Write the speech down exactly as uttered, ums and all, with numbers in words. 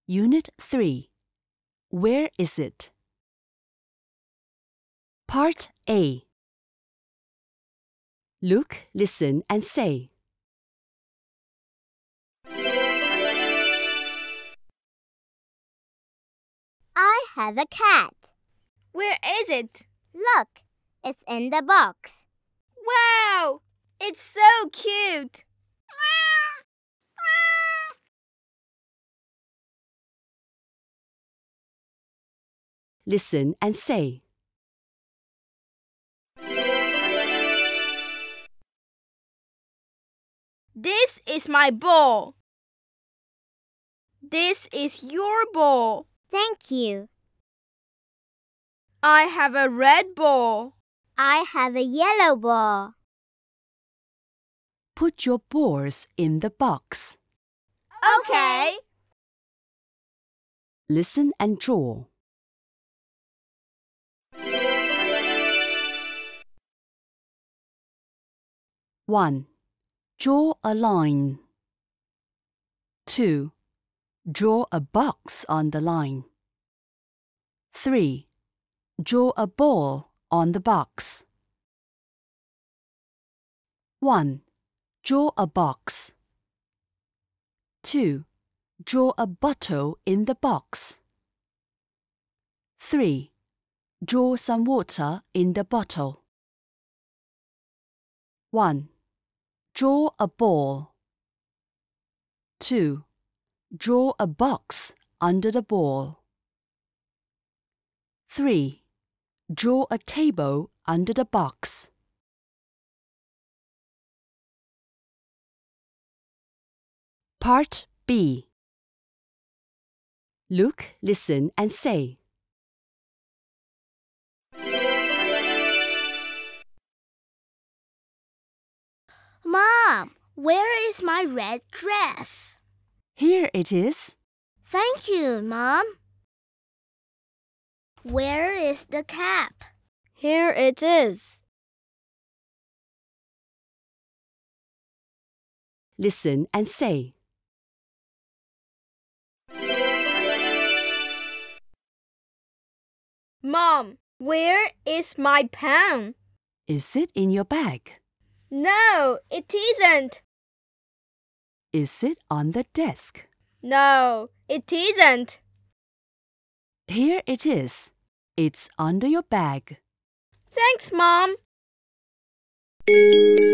Unit three. Where is it? Part A. Look, listen and say. I have a cat. Where is it? Look, it's in the box. Wow! It's so cute! Listen and say. This is my ball. This is your ball. Thank you. I have a red ball. I have a yellow ball. Put your balls in the box. Okay. Listen and draw. one. Draw a line. two. Draw a box on the line. three. Draw a ball on the box. one. Draw a box. two. Draw a bottle in the box. three. Draw some water in the bottle. one. Draw a ball. two. Draw a box under the ball. three. Draw a table under the box. Part B. Look, listen and say. Mom, where is my red dress? Here it is. Thank you, Mom. Where is the cap? Here it is. Listen and say. Mom, where is my pen? Is it in your bag? No, it isn't. Is it on the desk? No, it isn't. Here it is. It's under your bag. Thanks, Mom.